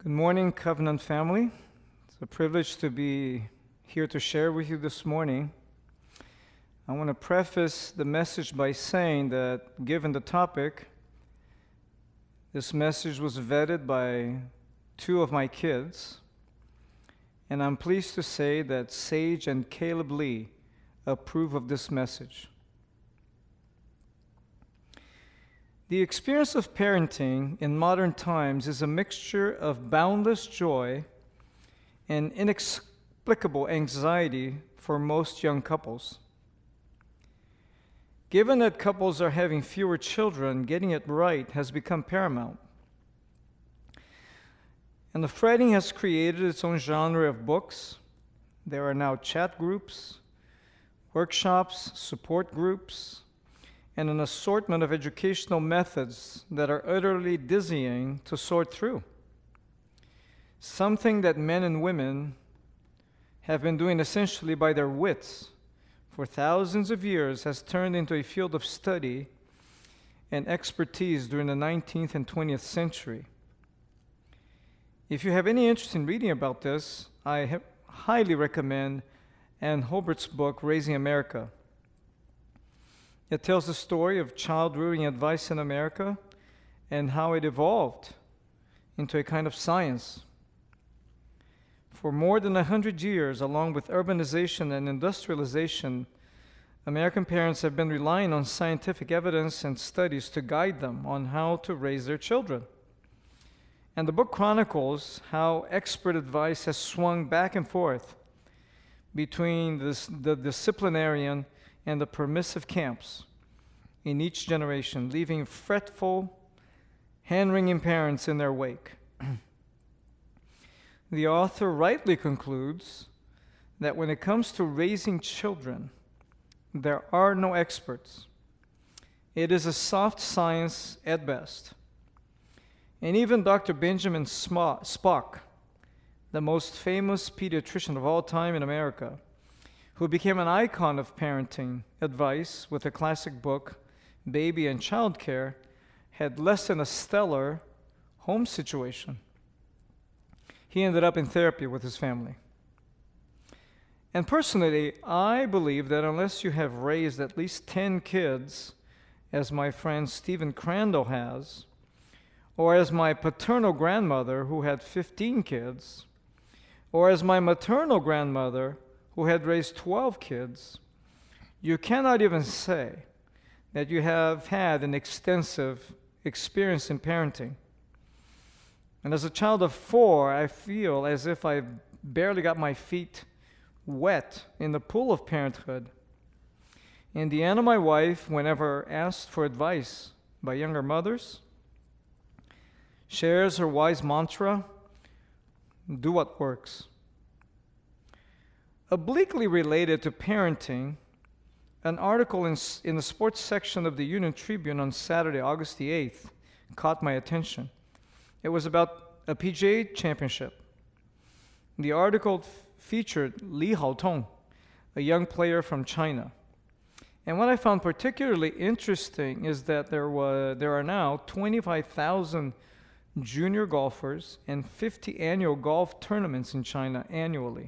Good morning, Covenant family. It's a privilege to be here to share with you this morning. I want to preface the message by saying that, given the topic, this message was vetted by two of my kids, and I'm pleased to say that Sage and Caleb Lee approve of this message. The experience of parenting in modern times is a mixture of boundless joy and inexplicable anxiety for most young couples. Given that couples are having fewer children, getting it right has become paramount. And the fretting has created its own genre of books. There are now chat groups, workshops, support groups, and an assortment of educational methods that are utterly dizzying to sort through. Something that men and women have been doing essentially by their wits for thousands of years has turned into a field of study and expertise during the 19th and 20th century. If you have any interest in reading about this, I highly recommend Ann Hobart's book, Raising America. It tells the story of child-rearing advice in America and how it evolved into a kind of science. For more than 100 years, along with urbanization and industrialization, American parents have been relying on scientific evidence and studies to guide them on how to raise their children. And the book chronicles how expert advice has swung back and forth between the disciplinarian and the permissive camps in each generation, leaving fretful, hand-wringing parents in their wake. The author rightly concludes that when it comes to raising children, there are no experts. It is a soft science at best. And even Dr. Benjamin Spock, the most famous pediatrician of all time in America, who became an icon of parenting advice with a classic book, Baby and Child Care, had less than a stellar home situation. He ended up in therapy with his family. And personally, I believe that unless you have raised at least 10 kids, as my friend Stephen Crandall has, or as my paternal grandmother who had 15 kids, or as my maternal grandmother who had raised 12 kids, you cannot even say that you have had an extensive experience in parenting. And as a child of 4, I feel as if I barely got my feet wet in the pool of parenthood. And Deanna, my wife, whenever asked for advice by younger mothers, shares her wise mantra, do what works. Obliquely related to parenting, an article in the sports section of the Union Tribune on Saturday, August the 8th, caught my attention. It was about a PGA championship. The article featured Li Haotong, a young player from China. And what I found particularly interesting is that there are now 25,000 junior golfers and 50 annual golf tournaments in China annually.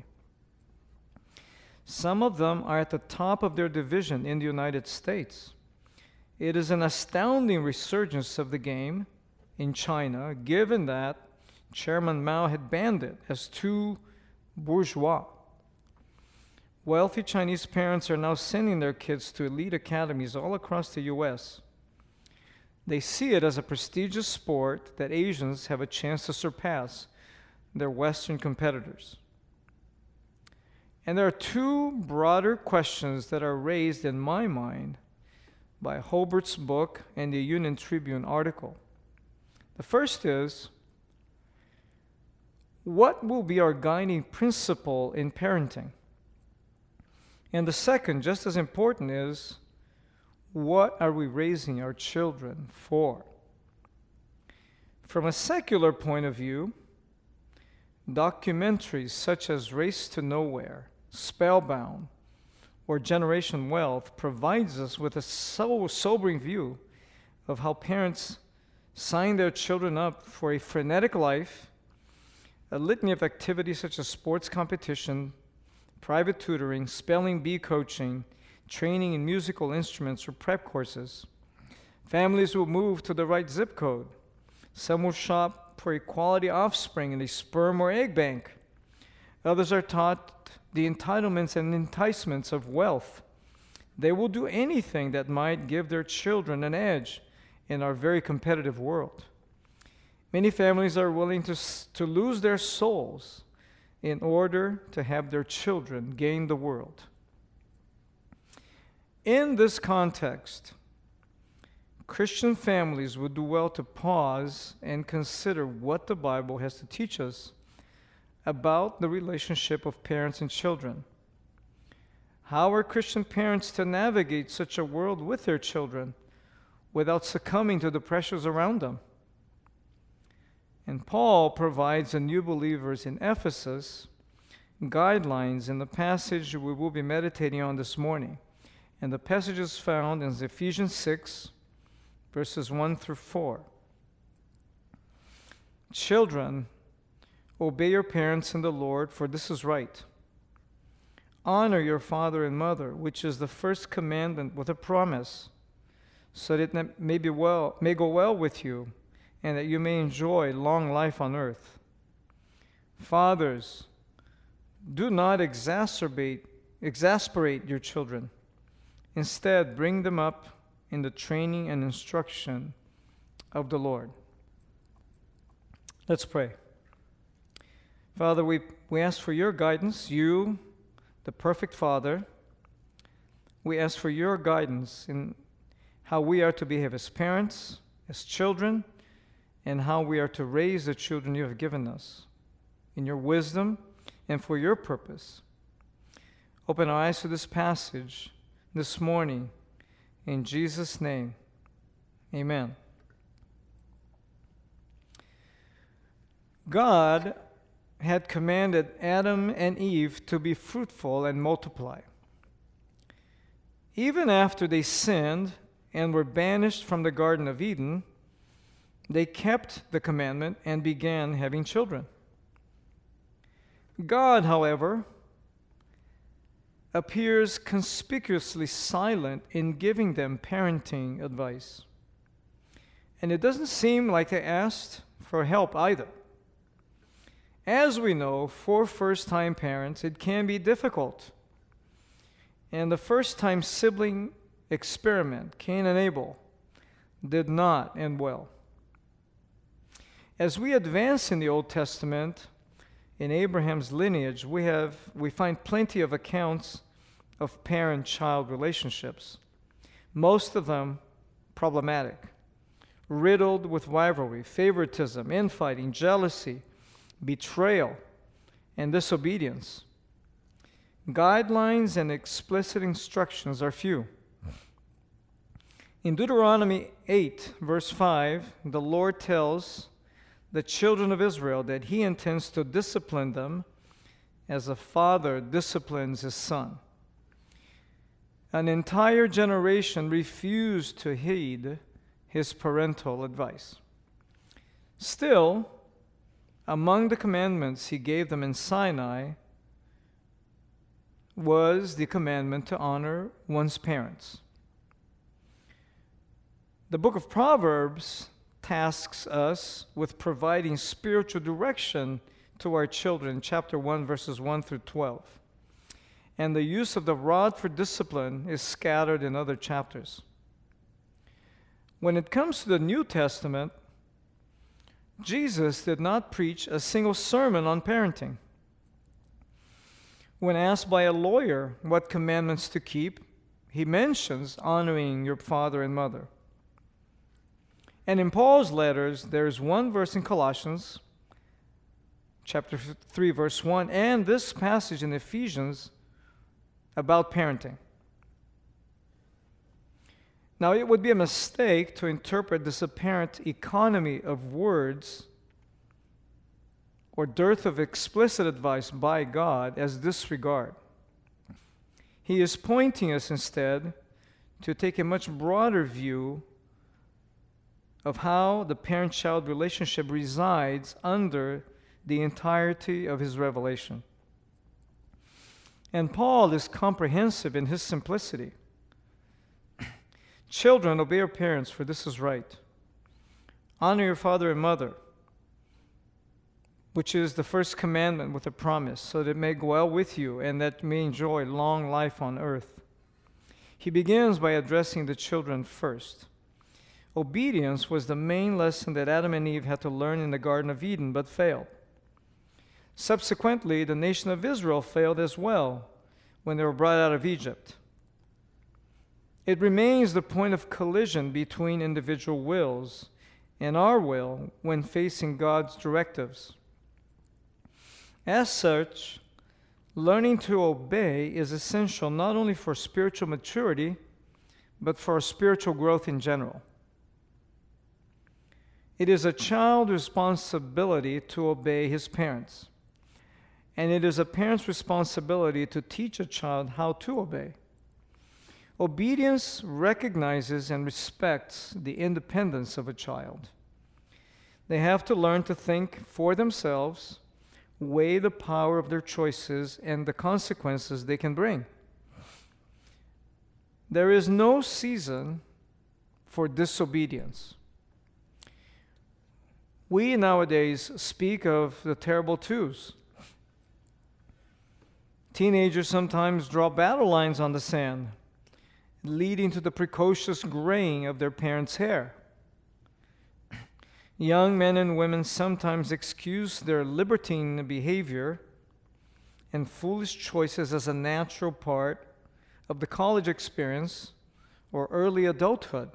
Some of them are at the top of their division in the United States. It is an astounding resurgence of the game in China, given that Chairman Mao had banned it as too bourgeois. Wealthy Chinese parents are now sending their kids to elite academies all across the U.S. They see it as a prestigious sport that Asians have a chance to surpass their Western competitors. And there are two broader questions that are raised in my mind by Hobart's book and the Union Tribune article. The first is, what will be our guiding principle in parenting? And the second, just as important, is, what are we raising our children for? From a secular point of view, documentaries such as Race to Nowhere, Spellbound, or Generation Wealth provides us with a sobering view of how parents sign their children up for a frenetic life a litany of activities such as sports competition, private tutoring, spelling bee coaching, training in musical instruments or prep courses. Families will move to the right zip code. Some will shop for a quality offspring in a sperm or egg bank. Others are taught the entitlements and enticements of wealth. They will do anything that might give their children an edge in our very competitive world. Many families are willing to lose their souls in order to have their children gain the world. In this context, Christian families would do well to pause and consider what the Bible has to teach us about the relationship of parents and children. How are Christian parents to navigate such a world with their children without succumbing to the pressures around them? And Paul provides the new believers in Ephesus guidelines in the passage we will be meditating on this morning. And the passage is found in Ephesians 6, verses 1 through 4. Children, obey your parents in the Lord, for this is right. Honor your father and mother, which is the first commandment with a promise, so that it may go well with you, and that you may enjoy long life on earth. Fathers, do not exasperate your children. Instead, bring them up in the training and instruction of the Lord. Let's pray. Father, we ask for your guidance, you, the perfect Father. We ask for your guidance in how we are to behave as parents, as children, and how we are to raise the children you have given us in your wisdom and for your purpose. Open our eyes to this passage this morning. In Jesus' name, amen. God had commanded Adam and Eve to be fruitful and multiply. Even after they sinned and were banished from the Garden of Eden, they kept the commandment and began having children. God, however, appears conspicuously silent in giving them parenting advice. And it doesn't seem like they asked for help either. As we know, for first-time parents, it can be difficult. And the first-time sibling experiment, Cain and Abel, did not end well. As we advance in the Old Testament, in Abraham's lineage, we find plenty of accounts of parent-child relationships, most of them problematic, riddled with rivalry, favoritism, infighting, jealousy, betrayal, and disobedience. Guidelines and explicit instructions are few. In Deuteronomy 8, verse 5, the Lord tells the children of Israel that he intends to discipline them as a father disciplines his son. An entire generation refused to heed his parental advice. Still, among the commandments he gave them in Sinai was the commandment to honor one's parents. The book of Proverbs tasks us with providing spiritual direction to our children, chapter 1, verses 1 through 12. And the use of the rod for discipline is scattered in other chapters. When it comes to the New Testament, Jesus did not preach a single sermon on parenting. When asked by a lawyer what commandments to keep, he mentions honoring your father and mother. And in Paul's letters, there's one verse in Colossians, chapter 3, verse 1, and this passage in Ephesians about parenting. Now, it would be a mistake to interpret this apparent economy of words or dearth of explicit advice by God as disregard. He is pointing us instead to take a much broader view of how the parent-child relationship resides under the entirety of his revelation. And Paul is comprehensive in his simplicity. Children, obey your parents, for this is right. Honor your father and mother, which is the first commandment with a promise, so that it may go well with you and that you may enjoy long life on earth. He begins by addressing the children first. Obedience was the main lesson that Adam and Eve had to learn in the Garden of Eden, but failed. Subsequently, the nation of Israel failed as well when they were brought out of Egypt. It remains the point of collision between individual wills and our will when facing God's directives. As such, learning to obey is essential not only for spiritual maturity, but for spiritual growth in general. It is a child's responsibility to obey his parents, and it is a parent's responsibility to teach a child how to obey. Obedience recognizes and respects the independence of a child. They have to learn to think for themselves, weigh the power of their choices and the consequences they can bring. There is no season for disobedience. We nowadays speak of the terrible twos. Teenagers sometimes draw battle lines on the sand, leading to the precocious graying of their parents' hair. Young men and women sometimes excuse their libertine behavior and foolish choices as a natural part of the college experience or early adulthood.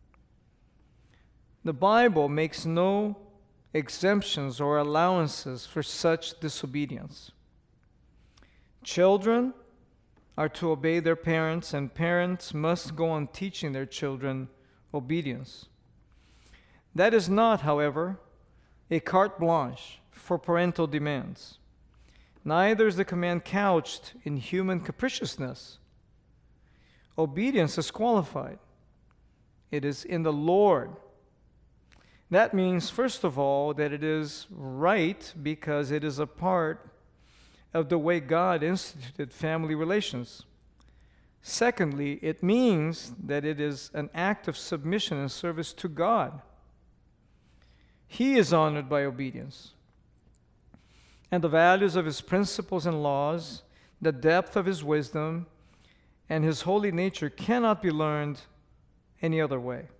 The Bible makes no exemptions or allowances for such disobedience. Children are to obey their parents, and parents must go on teaching their children obedience. That is not, however, a carte blanche for parental demands. Neither is the command couched in human capriciousness. Obedience is qualified. It is in the Lord. That means, first of all, that it is right because it is a part of the way God instituted family relations. Secondly, it means that it is an act of submission and service to God. He is honored by obedience. And the values of his principles and laws, the depth of his wisdom, and his holy nature cannot be learned any other way.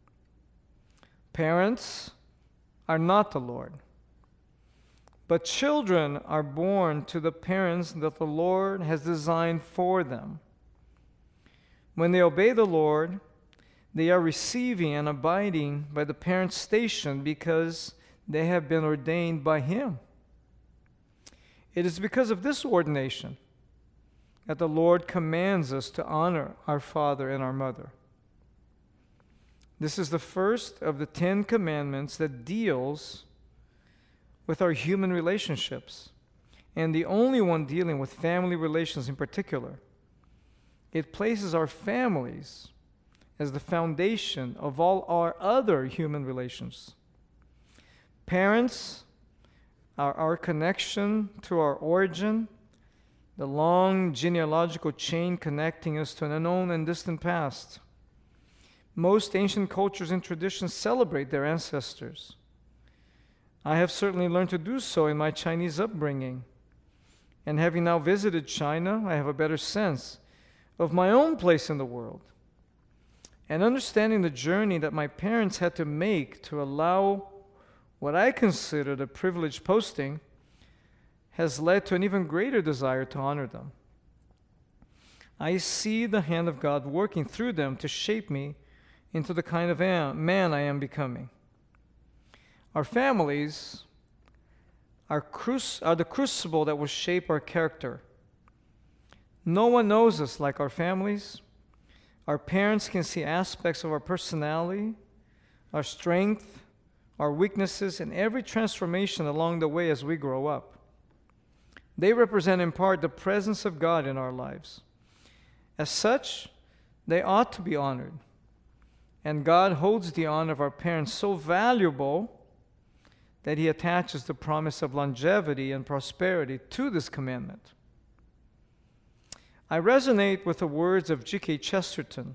Parents are not the Lord, but children are born to the parents that the Lord has designed for them. When they obey the Lord, they are receiving and abiding by the parent's station because they have been ordained by him. It is because of this ordination that the Lord commands us to honor our father and our mother. This is the first of the 10 commandments that deals with our human relationships, and the only one dealing with family relations in particular. It places our families as the foundation of all our other human relations. Parents are our connection to our origin, the long genealogical chain connecting us to an unknown and distant past. Most ancient cultures and traditions celebrate their ancestors. I have certainly learned to do so in my Chinese upbringing. And having now visited China, I have a better sense of my own place in the world. And understanding the journey that my parents had to make to allow what I considered a privileged posting has led to an even greater desire to honor them. I see the hand of God working through them to shape me into the kind of man I am becoming. Our families are the crucible that will shape our character. No one knows us like our families. Our parents can see aspects of our personality, our strength, our weaknesses, and every transformation along the way as we grow up. They represent in part the presence of God in our lives. As such, they ought to be honored. And God holds the honor of our parents so valuable that he attaches the promise of longevity and prosperity to this commandment. I resonate with the words of G.K. Chesterton.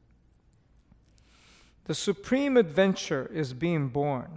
The supreme adventure is being born.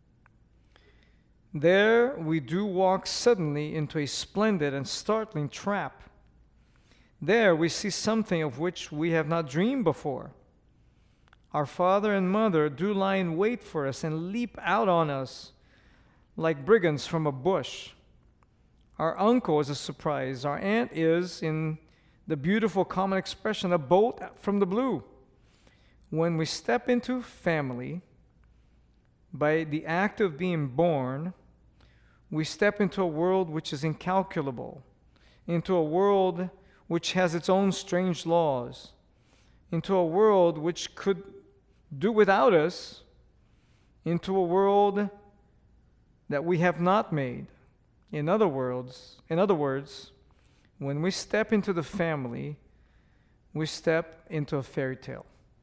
There we do walk suddenly into a splendid and startling trap. There we see something of which we have not dreamed before. Our father and mother do lie in wait for us and leap out on us like brigands from a bush. Our uncle is a surprise. Our aunt is, in the beautiful common expression, a bolt from the blue. When we step into family, by the act of being born, we step into a world which is incalculable, into a world which has its own strange laws, into a world which could do without us, into a world that we have not made. In other words, when we step into the family, we step into a fairy tale.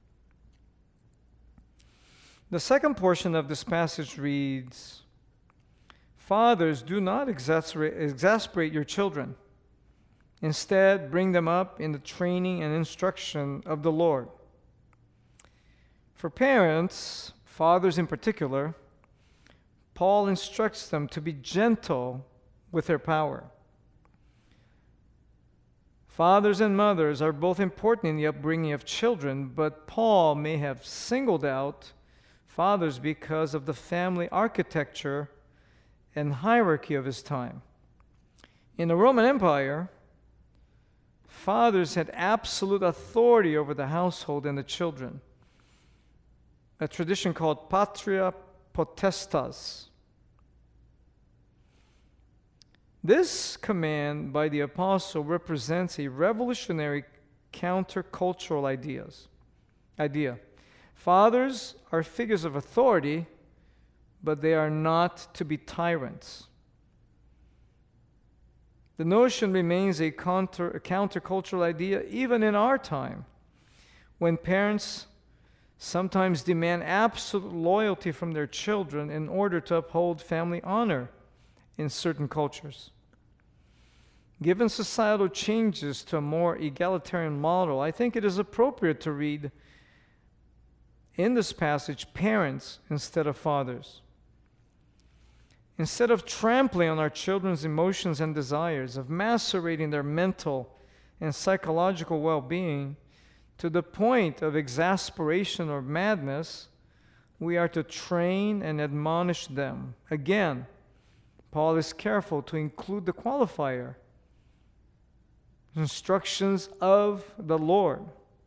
The second portion of this passage reads, "Fathers, do not exasperate your children. Instead, bring them up in the training and instruction of the Lord." For parents, fathers in particular, Paul instructs them to be gentle with their power. Fathers and mothers are both important in the upbringing of children, but Paul may have singled out fathers because of the family architecture and hierarchy of his time. In the Roman Empire, fathers had absolute authority over the household and the children, a tradition called patria potestas. This command by the apostle represents a revolutionary countercultural idea. Fathers are figures of authority, but they are not to be tyrants. The notion remains a countercultural idea even in our time, when parents sometimes demand absolute loyalty from their children in order to uphold family honor in certain cultures. Given societal changes to a more egalitarian model, I think it is appropriate to read in this passage parents instead of fathers. Instead of trampling on our children's emotions and desires, of macerating their mental and psychological well-being to the point of exasperation or madness, we are to train and admonish them. Again, Paul is careful to include the qualifier, instructions of the Lord.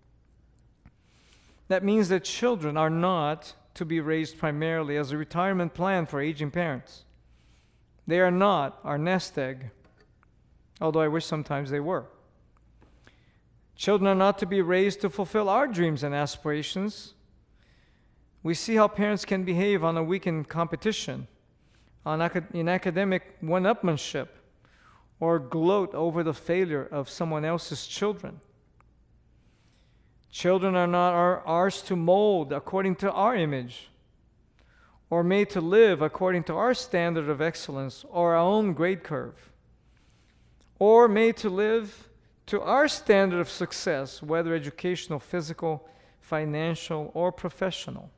That means that children are not to be raised primarily as a retirement plan for aging parents. They are not our nest egg, although I wish sometimes they were. Children are not to be raised to fulfill our dreams and aspirations. We see how parents can behave on a weekend competition, in academic one-upmanship, or gloat over the failure of someone else's children. Children are not ours to mold according to our image, or made to live according to our standard of excellence or our own grade curve, or made to live to our standard of success, whether educational, physical, financial, or professional.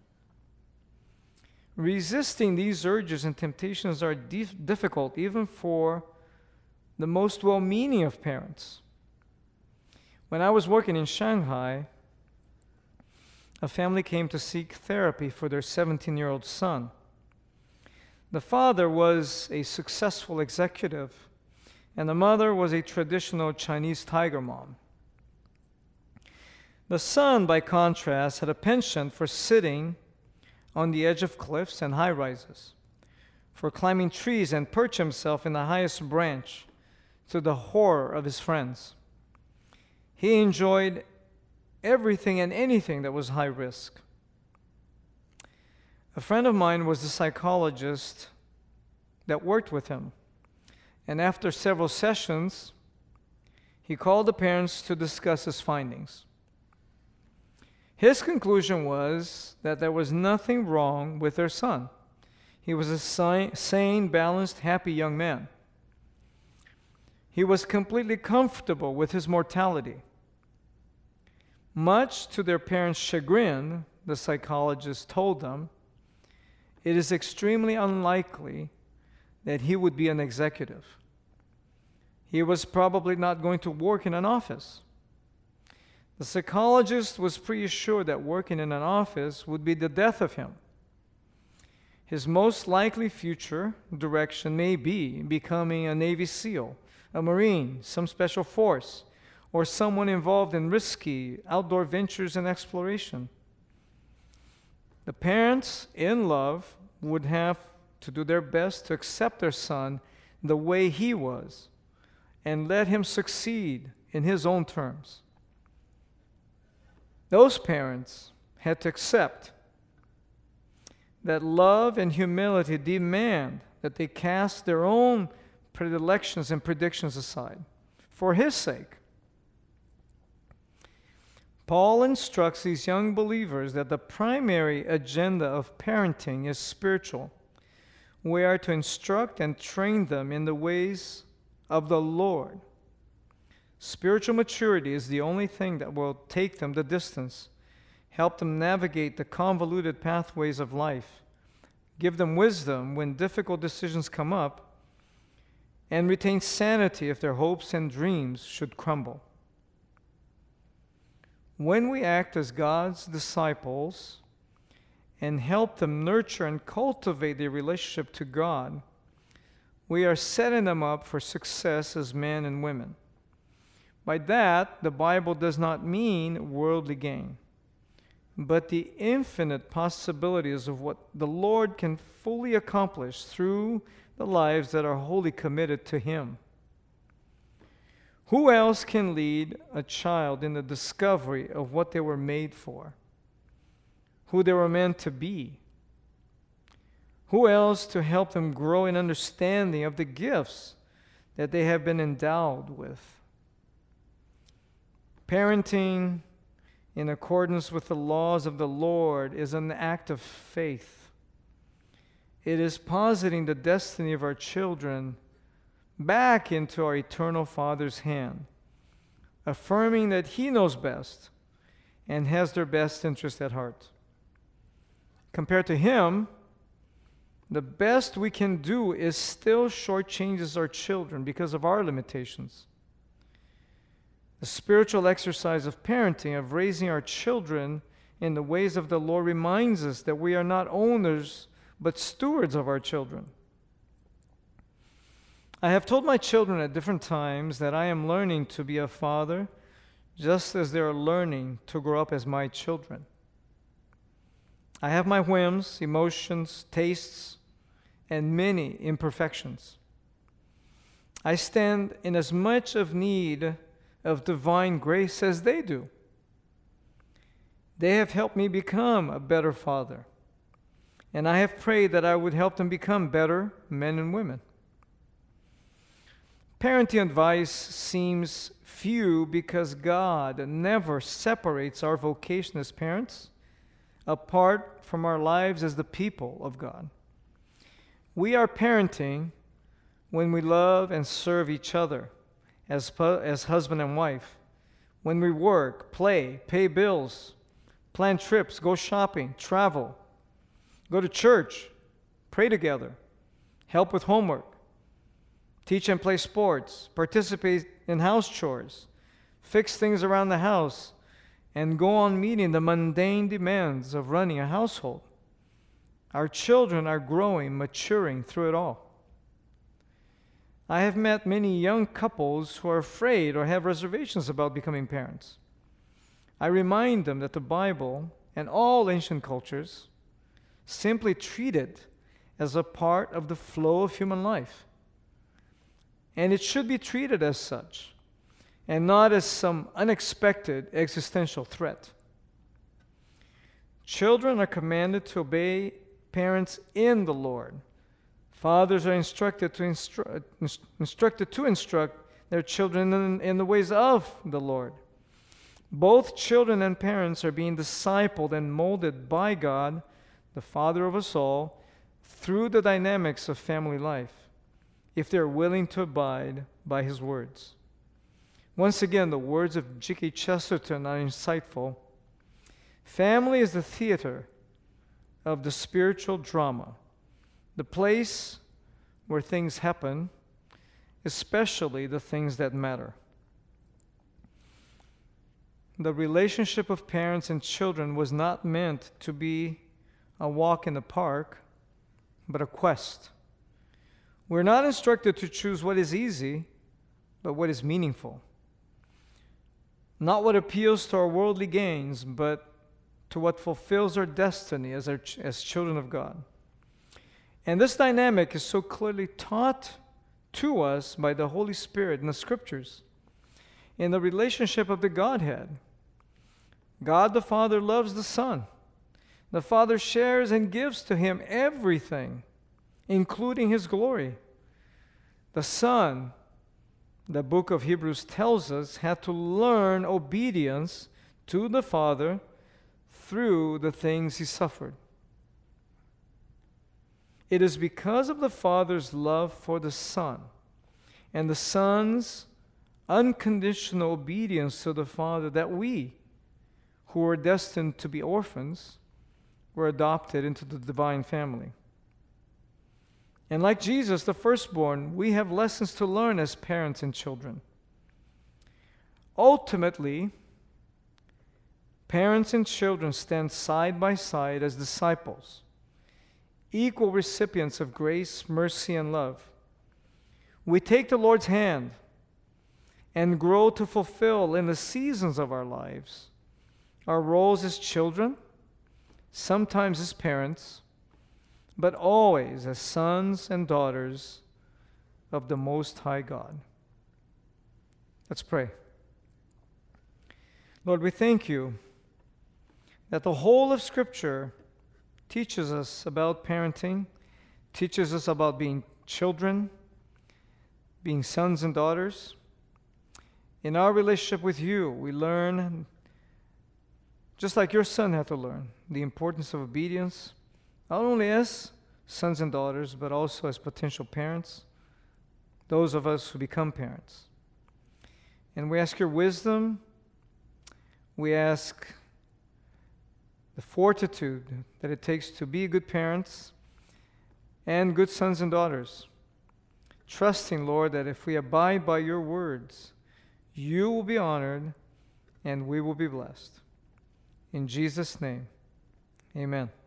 Resisting these urges and temptations are difficult even for the most well-meaning of parents. When I was working in Shanghai, a family came to seek therapy for their 17-year-old son. The father was a successful executive, and the mother was a traditional Chinese tiger mom. The son, by contrast, had a penchant for sitting on the edge of cliffs and high-rises, for climbing trees and perch himself in the highest branch, to the horror of his friends. He enjoyed everything and anything that was high risk. A friend of mine was the psychologist that worked with him, and after several sessions, he called the parents to discuss his findings. His conclusion was that there was nothing wrong with their son. He was a sane, balanced, happy young man. He was completely comfortable with his mortality. Much to their parents' chagrin, the psychologist told them, it is extremely unlikely that he would be an executive. He was probably not going to work in an office. The psychologist was pretty sure that working in an office would be the death of him. His most likely future direction may be becoming a Navy SEAL, a Marine, some special force, or someone involved in risky outdoor ventures and exploration. The parents, in love, would have to do their best to accept their son the way he was and let him succeed in his own terms. Those parents had to accept that love and humility demand that they cast their own predilections and predictions aside for his sake. Paul instructs these young believers that the primary agenda of parenting is spiritual. We are to instruct and train them in the ways of the Lord. Spiritual maturity is the only thing that will take them the distance, help them navigate the convoluted pathways of life, give them wisdom when difficult decisions come up, and retain sanity if their hopes and dreams should crumble. When we act as God's disciples and help them nurture and cultivate their relationship to God, we are setting them up for success as men and women. By that, the Bible does not mean worldly gain, but the infinite possibilities of what the Lord can fully accomplish through the lives that are wholly committed to Him. Who else can lead a child in the discovery of what they were made for, who they were meant to be? Who else to help them grow in understanding of the gifts that they have been endowed with? Parenting in accordance with the laws of the Lord is an act of faith. It is positing the destiny of our children back into our eternal Father's hand, affirming that He knows best and has their best interest at heart. Compared to Him, the best we can do is still shortchanges our children because of our limitations. The spiritual exercise of parenting, of raising our children in the ways of the Lord, reminds us that we are not owners but stewards of our children. I have told my children at different times that I am learning to be a father just as they are learning to grow up as my children. I have my whims, emotions, tastes, and many imperfections. I stand in as much of need of divine grace as they do. They have helped me become a better father, and I have prayed that I would help them become better men and women. Parenting advice seems few because God never separates our vocation as parents apart from our lives as the people of God. We are parenting when we love and serve each other as husband and wife, when we work, play, pay bills, plan trips, go shopping, travel, go to church, pray together, help with homework, teach and play sports, participate in house chores, fix things around the house, and go on meeting the mundane demands of running a household. Our children are growing, maturing through it all. I have met many young couples who are afraid or have reservations about becoming parents. I remind them that the Bible and all ancient cultures simply treat it as a part of the flow of human life. And it should be treated as such, and not as some unexpected existential threat. Children are commanded to obey parents in the Lord. Fathers are instructed to instruct their children in the ways of the Lord. Both children and parents are being discipled and molded by God, the Father of us all, through the dynamics of family life if they're willing to abide by his words. Once again, the words of G.K. Chesterton are insightful. Family is the theater of the spiritual drama, the place where things happen, especially the things that matter. The relationship of parents and children was not meant to be a walk in the park, but a quest. We're not instructed to choose what is easy, but what is meaningful. Not what appeals to our worldly gains, but to what fulfills our destiny as children of God. And this dynamic is so clearly taught to us by the Holy Spirit in the Scriptures. In the relationship of the Godhead, God the Father loves the Son. The Father shares and gives to him everything, including his glory. The Son, the book of Hebrews tells us, had to learn obedience to the Father through the things he suffered. It is because of the Father's love for the Son and the Son's unconditional obedience to the Father that we, who were destined to be orphans, were adopted into the divine family. And like Jesus, the firstborn, we have lessons to learn as parents and children. Ultimately, parents and children stand side by side as disciples, equal recipients of grace, mercy, and love. We take the Lord's hand and grow to fulfill in the seasons of our lives our roles as children, sometimes as parents, but always as sons and daughters of the Most High God. Let's pray. Lord, we thank you that the whole of Scripture teaches us about parenting, teaches us about being children, being sons and daughters. In our relationship with you, we learn, just like your son had to learn, the importance of obedience, not only as sons and daughters, but also as potential parents, those of us who become parents. And we ask your wisdom, we ask the fortitude that it takes to be good parents and good sons and daughters, trusting, Lord, that if we abide by your words, you will be honored and we will be blessed. In Jesus' name, amen.